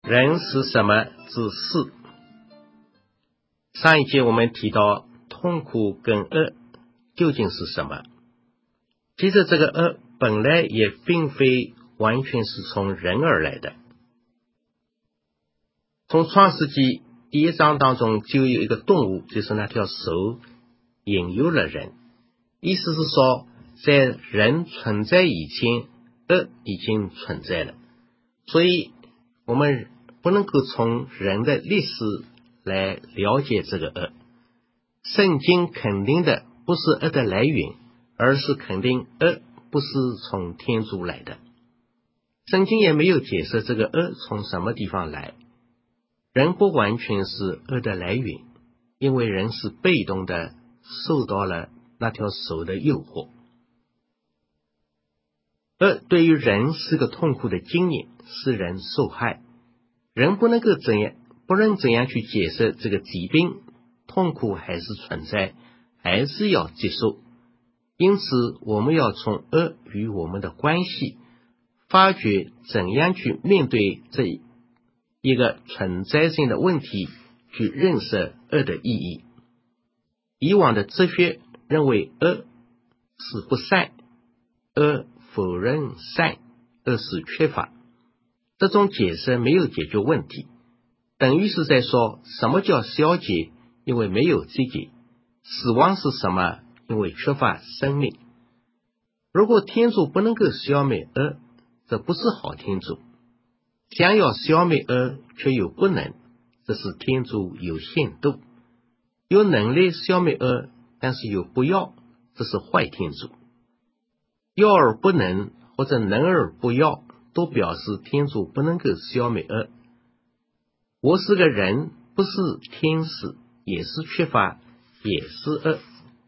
人是什么之四。上一节我们提到痛苦跟恶究竟是什么，其实这个恶本来也并非完全是从人而来的。从创世纪第1章当中就有一个动物，就是那条蛇引诱了人，意思是说在人存在以前，恶已经存在了，所以我们不能够从人的历史来了解这个恶。圣经肯定的不是恶的来源，而是肯定恶不是从天主来的。圣经也没有解释这个恶从什么地方来。人不完全是恶的来源，因为人是被动的受到了那条蛇的诱惑。恶对于人是个痛苦的经验，使人受害。人不论怎样去解释这个疾病，痛苦还是存在，还是要接受。因此我们要从恶与我们的关系发掘怎样去面对这一个存在性的问题，去认识恶的意义。以往的哲学认为恶是不善，恶否认善，恶是缺乏。这种解释没有解决问题，等于是在说什么叫消解，因为没有积极。死亡是什么？因为缺乏生命。如果天主不能够消灭恶，这不是好天主。想要消灭恶却又不能，这是天主有限度。有能力消灭恶，但是又不要，这是坏天主。要而不能，或者能而不要，都表示天主不能够消灭恶。我是个人，不是天使，也是缺乏，也是恶。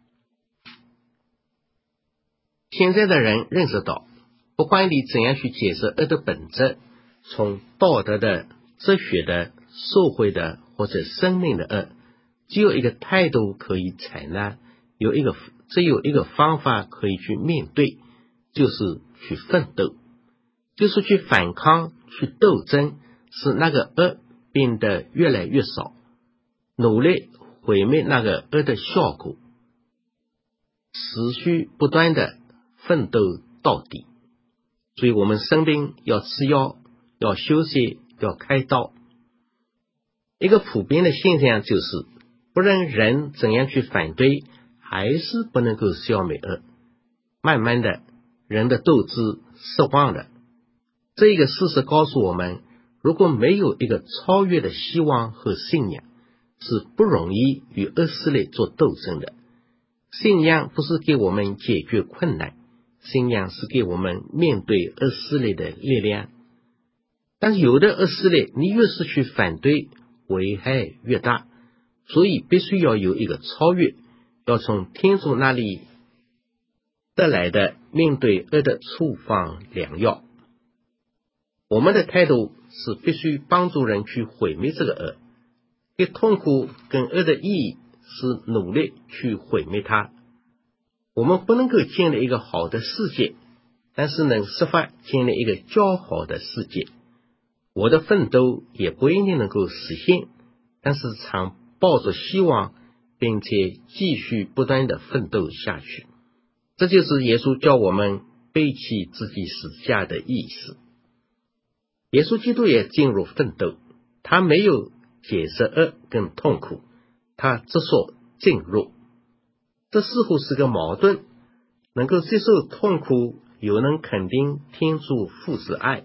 现在的人认识到，不管你怎样去解释恶的本质，从道德的、哲学的、社会的或者生命的恶，只有一个态度可以采纳，只有一个方法可以去面对，就是去奋斗，就是去反抗，去斗争，使那个恶变得越来越少，努力毁灭那个恶的效果，持续不断的奋斗到底。所以我们生病要吃药，要休息，要开刀。一个普遍的现象就是，不论人怎样去反对，还是不能够消灭恶。慢慢的，人的斗志失望了。这一个事实告诉我们，如果没有一个超越的希望和信仰，是不容易与恶势力做斗争的。信仰不是给我们解决困难，信仰是给我们面对恶势力的力量。但是有的恶势力，你越是去反对，危害越大，所以必须要有一个超越，要从天主那里得来的面对恶的处方良药。我们的态度是必须帮助人去毁灭这个恶，给痛苦跟恶的意义是努力去毁灭它。我们不能够建立一个好的世界，但是能设法建立一个较好的世界。我的奋斗也不一定能够实现，但是常抱着希望，并且继续不断的奋斗下去。这就是耶稣叫我们背起自己十字架的意思。耶稣基督也进入奋斗，他没有解释恶跟痛苦，他只说进入。这似乎是个矛盾，能够接受痛苦，又能肯定天主父之爱。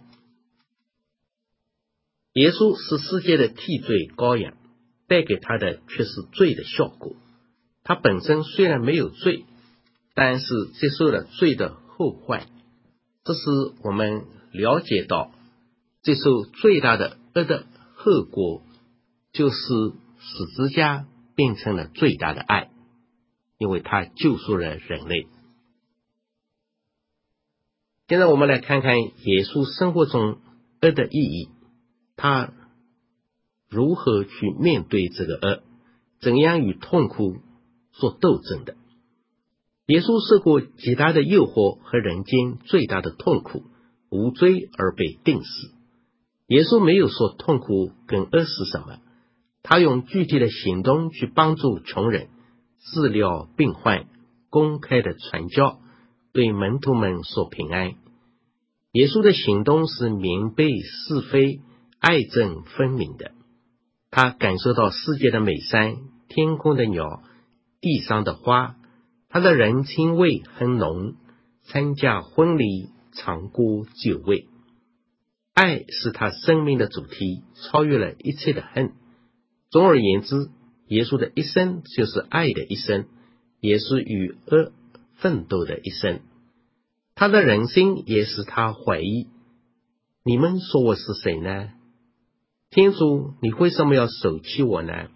耶稣是世界的替罪羔羊，带给他的却是罪的效果。他本身虽然没有罪，但是接受了罪的后患。这是我们了解到接受最大的恶的后果，就是十字架变成了最大的爱，因为它救赎了人类。现在我们来看看耶稣生活中恶的意义，他如何去面对这个恶，怎样与痛苦做斗争的。耶稣受过极大的诱惑和人间最大的痛苦，无罪而被钉死。 耶稣没有说痛苦跟恶是什么，他用具体的行动去帮助穷人，治疗病患，公开的传教，对门徒们说平安。耶稣的行动是明辨是非、爱憎分明的。他感受到世界的美善，天空的鸟，地上的花，他的人情味很浓，参加婚礼，尝过酒味。爱是他生命的主题，超越了一切的恨。总而言之，耶稣的一生就是爱的一生，也是与恶奋斗的一生。他的人心也使他怀疑，你们说我是谁呢？天主，你为什么要舍弃我呢？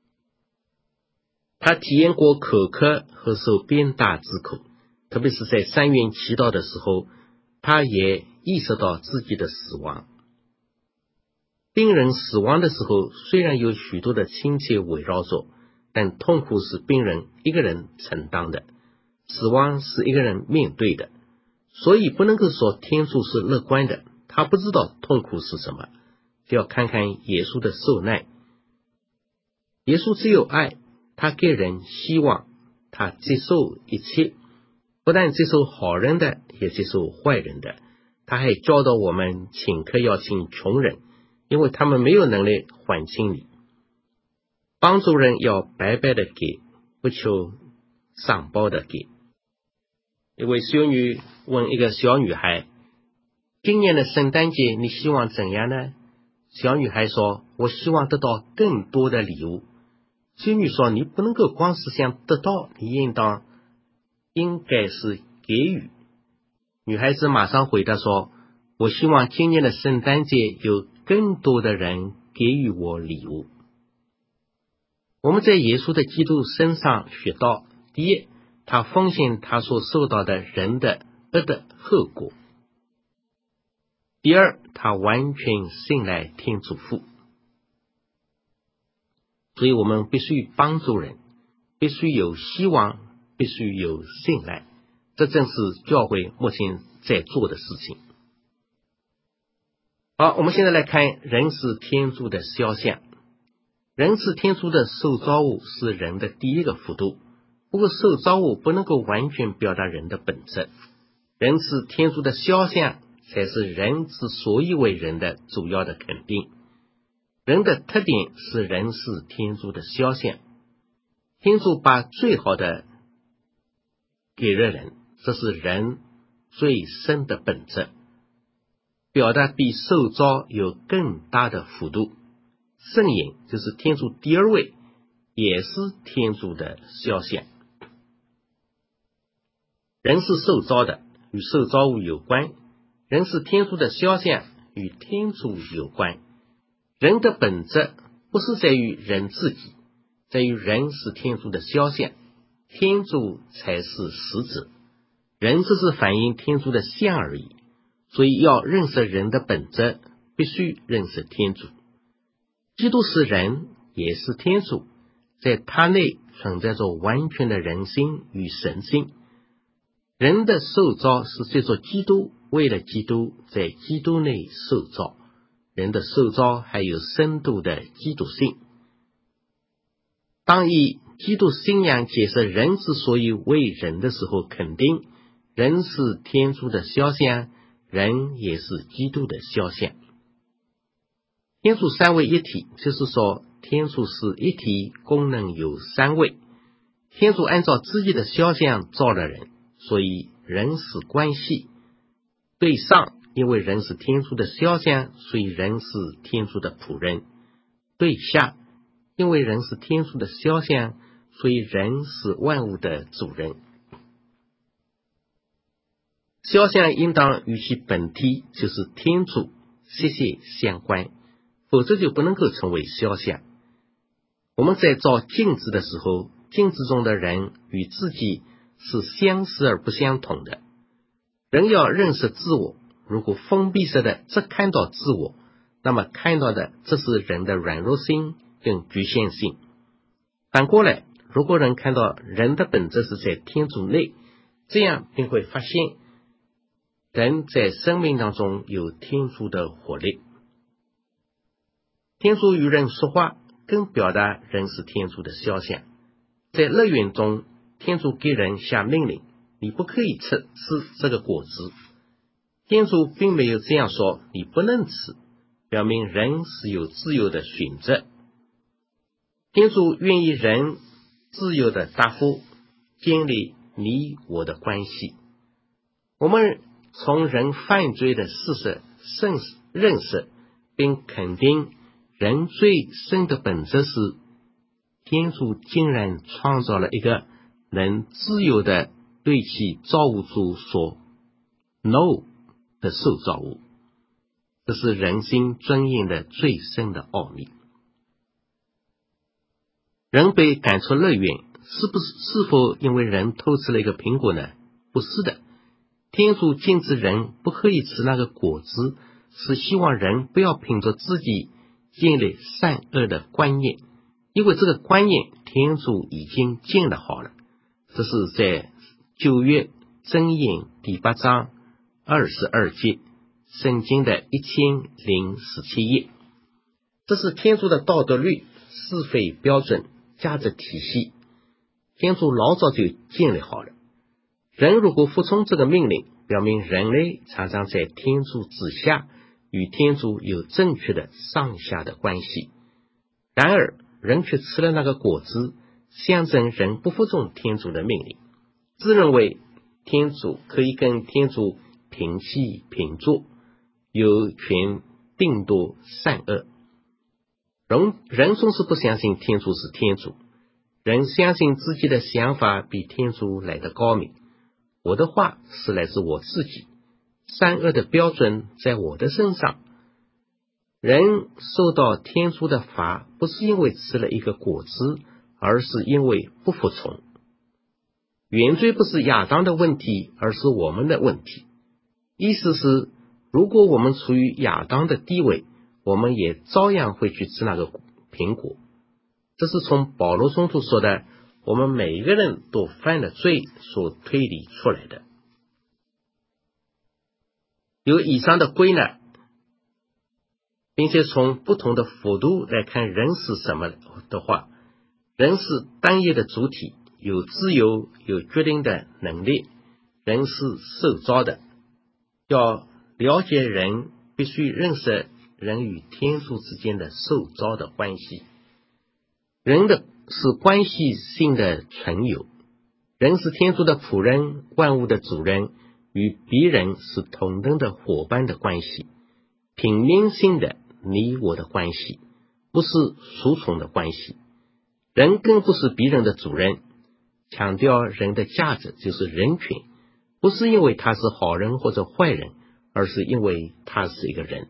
他体验过口渴和受鞭打之苦，特别是在山园祈祷的时候，他也意识到自己的死亡。病人死亡的时候，虽然有许多的亲戚围绕着，但痛苦是病人一个人承担的，死亡是一个人面对的，所以不能够说天主是乐观的，他不知道痛苦是什么，就要看看耶稣的受难。耶稣只有爱，他给人希望，他接受一切，不但接受好人的，也接受坏人的。他还教导我们请客要请穷人，因为他们没有能力还清你。帮助人要白白的给，不求上报的给。一位修女问一个小女孩，今年的圣诞节你希望怎样呢？小女孩说，我希望得到更多的礼物。修女说，你不能够光是想得到，你应该是给予。女孩子马上回答说，我希望今年的圣诞节有更多的人给予我礼物。我们在耶稣的基督身上学到，第一，他奉献他所受到的人的恶的后果；第二，他完全信赖天主父。所以我们必须帮助人，必须有希望，必须有信赖，这正是教会目前在做的事情。好，我们现在来看人是天主的肖像。人是天主的受造物，是人的第一个幅度。不过受造物不能够完全表达人的本质，人是天主的肖像才是人之所以为人的主要的肯定。人的特点是人是天主的肖像，天主把最好的给了人，这是人最深的本质，表达比受造有更大的幅度。圣言就是天主第二位，也是天主的肖像。人是受造的，与受造物有关；人是天主的肖像，与天主有关。人的本质不是在于人自己，在于人是天主的肖像，天主才是实质，人只是反映天主的像而已。所以要认识人的本质，必须认识天主。基督是人，也是天主，在他内存在着完全的人性与神性。人的受造是借着基督，为了基督，在基督内受造。人的受造还有深度的基督性。当以基督信仰解释人之所以为人的时候，肯定人是天主的肖像，人也是基督的肖像。天主三位一体，就是说天主是一体，功能有三位。天主按照自己的肖像造了人，所以人是关系。对上，因为人是天主的肖像，所以人是天主的仆人。对下，因为人是天主的肖像，所以人是万物的主人。肖像应当与其本体，就是天主，息息相关，否则就不能够成为肖像。我们在照镜子的时候，镜子中的人与自己是相似而不相同的。人要认识自我，如果封闭式的只看到自我，那么看到的这是人的软弱性跟局限性。反过来，如果人看到人的本质是在天主内，这样便会发现人在生命当中有天主的活力。 天主与人说话，更表达人是天主的肖像。在乐园中，天主给人下命令，你不可以吃这个果子。天主并没有这样说，你不能吃，表明人是有自由的选择。天主愿意人自由的答复，建立你我的关系。我们从人犯罪的事实认识并肯定人最深的本质是，天主竟然创造了一个能自由的对其造物主说 no 的受造物，这是人心尊严的最深的奥秘。人被赶出乐园，是否因为人偷吃了一个苹果呢？不是的，天主禁止人不可以吃那个果子，是希望人不要凭着自己建立善恶的观念，因为这个观念天主已经建立好了。这是在旧约箴言第8章22节，圣经的1017页。这是天主的道德律、是非标准、价值体系，天主老早就建立好了。人如果服从这个命令，表明人类常常在天主之下，与天主有正确的上下的关系。然而人却吃了那个果子，象征人不服从天主的命令，自认为天主可以跟天主平起平坐，有权定夺善恶。人总是不相信天主是天主，人相信自己的想法比天主来得高明。我的话是来自我自己，善恶的标准在我的身上。人受到天主的罚，不是因为吃了一个果子，而是因为不服从。原罪不是亚当的问题，而是我们的问题。意思是，如果我们处于亚当的地位，我们也照样会去吃那个苹果。这是从保罗中途说的，我们每一个人都犯了罪所推理出来的。有以上的归纳，并且从不同的幅度来看人是什么的话，人是单一的主体，有自由，有决定的能力，人是受造的。要了解人，必须认识人与天主之间的受造的关系。人的是关系性的存有，人是天主的仆人，万物的主人，与别人是同等的伙伴的关系，平面性的你我的关系，不是服从的关系。人更不是别人的主人。强调人的价值就是人权，不是因为他是好人或者坏人，而是因为他是一个人。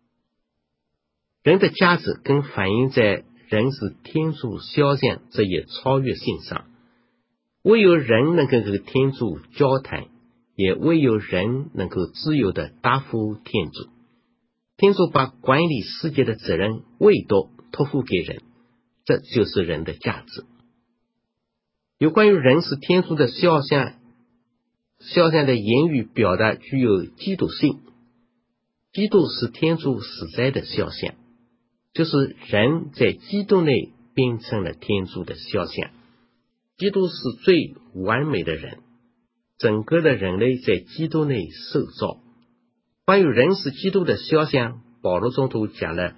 人的价值更反映在人是天主肖像这一超越性上。唯有人能够和天主交谈，也唯有人能够自由地答复天主。天主把管理世界的责任委托付给人，这就是人的价值。有关于人是天主的肖像的言语表达具有基督性。基督是天主实在的肖像，就是人在基督内变成了天主的肖像。基督是最完美的人，整个的人类在基督内受造。关于人是基督的肖像，保罗中途讲了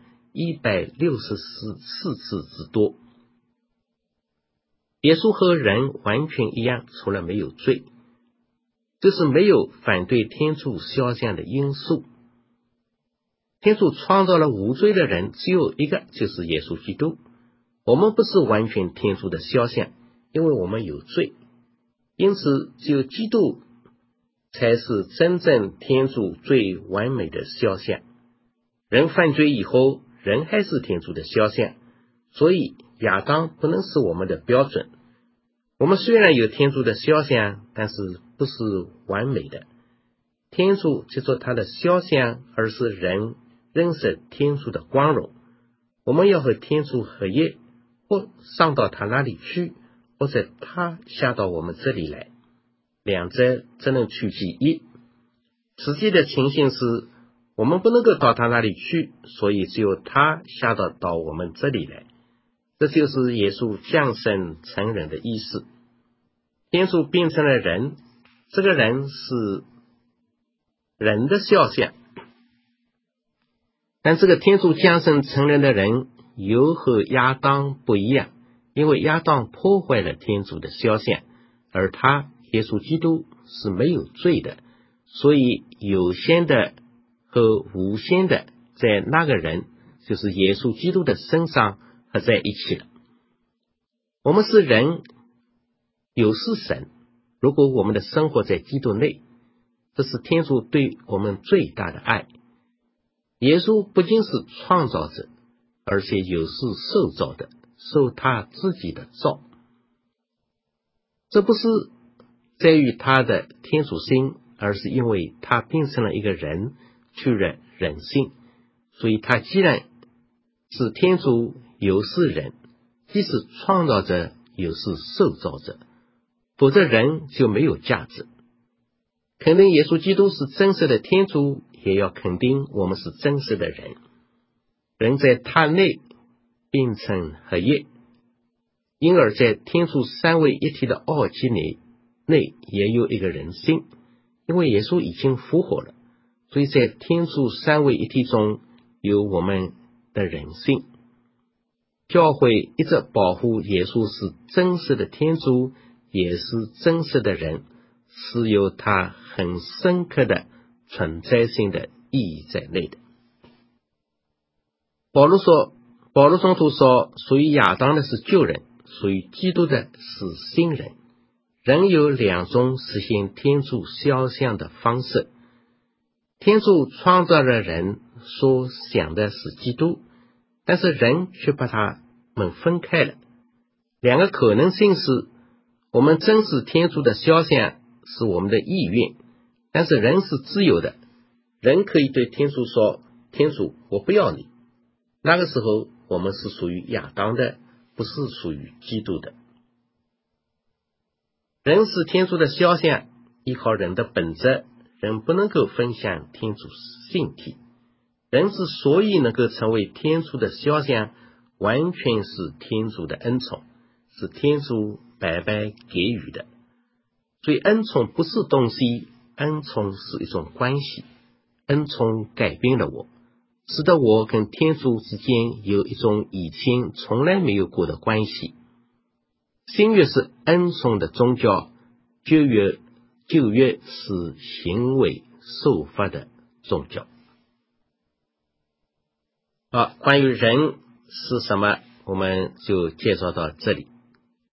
164次之多。耶稣和人完全一样，除了没有罪，就是没有反对天主肖像的因素。天主创造了无罪的人，只有一个，就是耶稣基督。我们不是完全天主的肖像，因为我们有罪，因此只有基督才是真正天主最完美的肖像。人犯罪以后，人还是天主的肖像，所以亚当不能是我们的标准。我们虽然有天主的肖像，但是不是完美的。天主借助他的肖像，而是人认识天主的光荣。我们要和天主合一，或上到他那里去，或者他下到我们这里来，两者只能取其一。实际的情形是， 我们不能够到他那里去，所以只有他下到我们这里来。这就是耶稣降生成人的意思。天主变成了人，这个人是人的肖像，但这个天主降生成人的人又和亚当不一样，因为亚当破坏了天主的肖像，而他耶稣基督是没有罪的，所以有限的和无限的在那个人，就是耶稣基督的身上合在一起了。我们是人，又是神，如果我们的生活在基督内，这是天主对我们最大的爱。耶稣不仅是创造者，而且又是受造的，受他自己的造。这不是在于他的天主性，而是因为他变成了一个人，去了人性，所以他既然是天主，又是人，既是创造者，又是受造者，否则人就没有价值。肯定耶稣基督是真实的天主，也要肯定我们是真实的人。人在他内变成合一，因而在天主三位一体的奥基内也有一个人性，因为耶稣已经复活了，所以在天主三位一体中有我们的人性。教会一直保护耶稣是真实的天主，也是真实的人，是有他很深刻的存在性的意义在内的。保罗中途说，属于亚当的是旧人，属于基督的是新人。人有两种实现天主肖像的方式。天主创造了人，所想的是基督，但是人却把他们分开了。两个可能性是，我们真是天主的肖像是我们的意愿，但是人是自由的，人可以对天主说，天主，我不要你。那个时候我们是属于亚当的，不是属于基督的。人是天主的肖像，依靠人的本质，人不能够分享天主性体。人之所以能够成为天主的肖像，完全是天主的恩宠，是天主白白给予的。所以恩宠不是东西，恩宠是一种关系。恩宠改变了我，使得我跟天主之间有一种以前从来没有过的关系。新约是恩宠的宗教，旧约是行为受罚的宗教。好，关于人是什么，我们就介绍到这里。